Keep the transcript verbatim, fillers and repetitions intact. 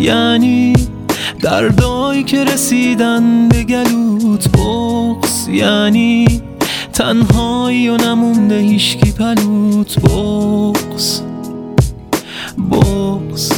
یعنی دردایی که رسیدن به گلوت. بغض یعنی تنهایی و نمونده هیشکی پلوت. بغض بغض